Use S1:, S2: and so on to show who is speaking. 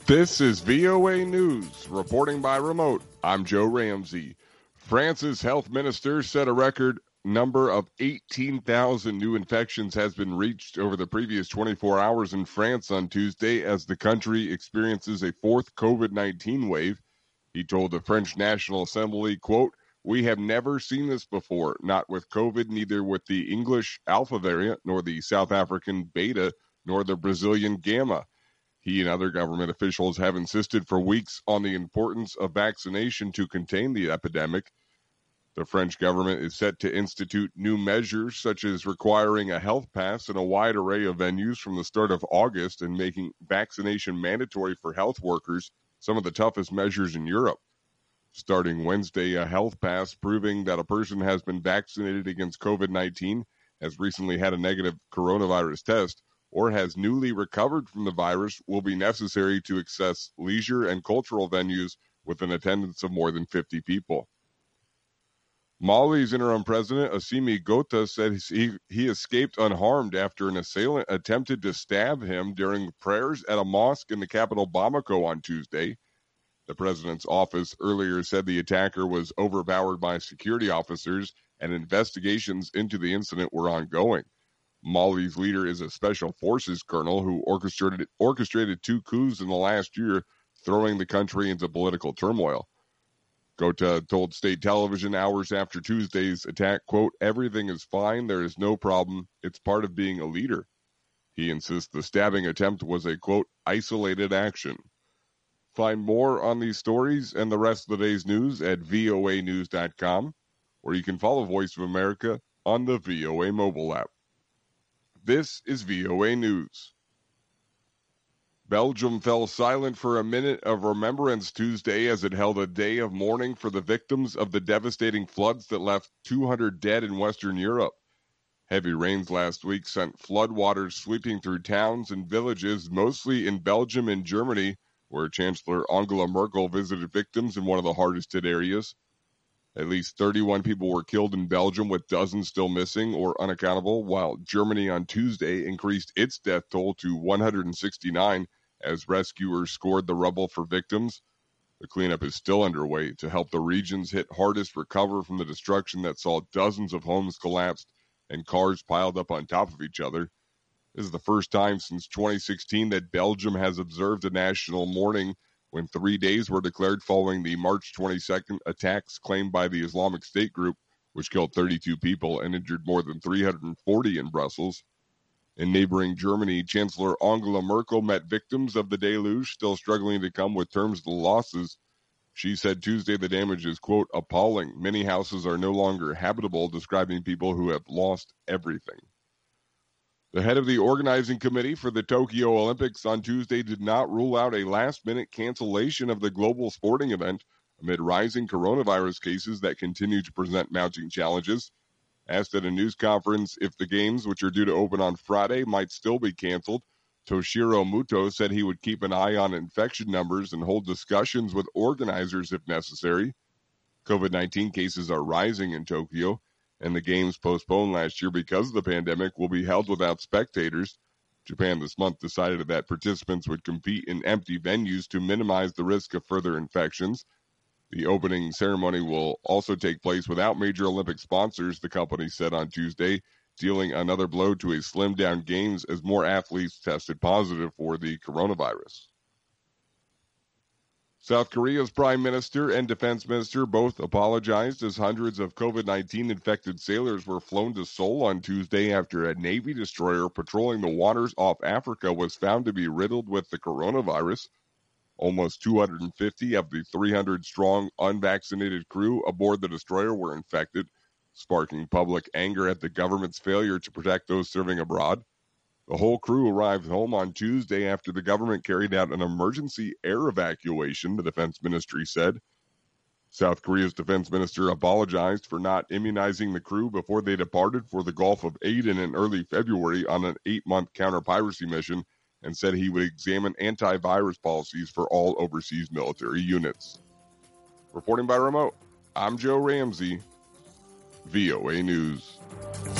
S1: This is VOA News, reporting by remote. I'm Joe Ramsey. France's health minister said a record number of 18,000 new infections has been reached over the previous 24 hours in France on Tuesday as the country experiences a fourth COVID-19 wave. He told the French National Assembly, quote, "We have never seen this before, not with COVID, neither with the English Alpha variant, nor the South African Beta, nor the Brazilian Gamma." He and other government officials have insisted for weeks on the importance of vaccination to contain the epidemic. The French government is set to institute new measures, such as requiring a health pass in a wide array of venues from the start of August and making vaccination mandatory for health workers, some of the toughest measures in Europe. Starting Wednesday, a health pass proving that a person has been vaccinated against COVID-19, has recently had a negative coronavirus test, or has newly recovered from the virus will be necessary to access leisure and cultural venues with an attendance of more than 50 people. Mali's interim president, Assimi Goïta, said he escaped unharmed after an assailant attempted to stab him during prayers at a mosque in the capital Bamako on Tuesday. The president's office earlier said the attacker was overpowered by security officers and investigations into the incident were ongoing. Mali's leader is a special forces colonel who orchestrated two coups in the last year, throwing the country into political turmoil. Goïta told state television hours after Tuesday's attack, quote, "Everything is fine. There is no problem. It's part of being a leader." He insists the stabbing attempt was a, quote, "isolated action." Find more on these stories and the rest of the day's news at voanews.com, or you can follow Voice of America on the VOA mobile app. This is VOA News. Belgium fell silent for a minute of remembrance Tuesday as it held a day of mourning for the victims of the devastating floods that left 200 dead in Western Europe. Heavy rains last week sent floodwaters sweeping through towns and villages, mostly in Belgium and Germany, where Chancellor Angela Merkel visited victims in one of the hardest hit areas. At least 31 people were killed in Belgium, with dozens still missing or unaccountable, while Germany on Tuesday increased its death toll to 169 as rescuers scored the rubble for victims. The cleanup is still underway to help the regions hit hardest recover from the destruction that saw dozens of homes collapsed and cars piled up on top of each other. This is the first time since 2016 that Belgium has observed a national mourning, when 3 days were declared following the March 22nd attacks claimed by the Islamic State group, which killed 32 people and injured more than 340 in Brussels. In neighboring Germany, Chancellor Angela Merkel met victims of the deluge, still struggling to come with terms of the losses. She said Tuesday the damage is, quote, "appalling. Many houses are no longer habitable," describing people who have lost everything. The head of the organizing committee for the Tokyo Olympics on Tuesday did not rule out a last-minute cancellation of the global sporting event amid rising coronavirus cases that continue to present mounting challenges. Asked at a news conference if the games, which are due to open on Friday, might still be canceled, Toshiro Muto said he would keep an eye on infection numbers and hold discussions with organizers if necessary. COVID-19 cases are rising in Tokyo, and the games postponed last year because of the pandemic will be held without spectators. Japan this month decided that participants would compete in empty venues to minimize the risk of further infections. The opening ceremony will also take place without major Olympic sponsors, the company said on Tuesday, dealing another blow to a slimmed-down games as more athletes tested positive for the coronavirus. South Korea's prime minister and defense minister both apologized as hundreds of COVID-19 infected sailors were flown to Seoul on Tuesday after a Navy destroyer patrolling the waters off Africa was found to be riddled with the coronavirus. Almost 250 of the 300-strong unvaccinated crew aboard the destroyer were infected, sparking public anger at the government's failure to protect those serving abroad. The whole crew arrived home on Tuesday after the government carried out an emergency air evacuation, the defense ministry said. South Korea's defense minister apologized for not immunizing the crew before they departed for the Gulf of Aden in early February on an 8-month counter-piracy mission and said he would examine antivirus policies for all overseas military units. Reporting by remote, I'm Joe Ramsey, VOA News.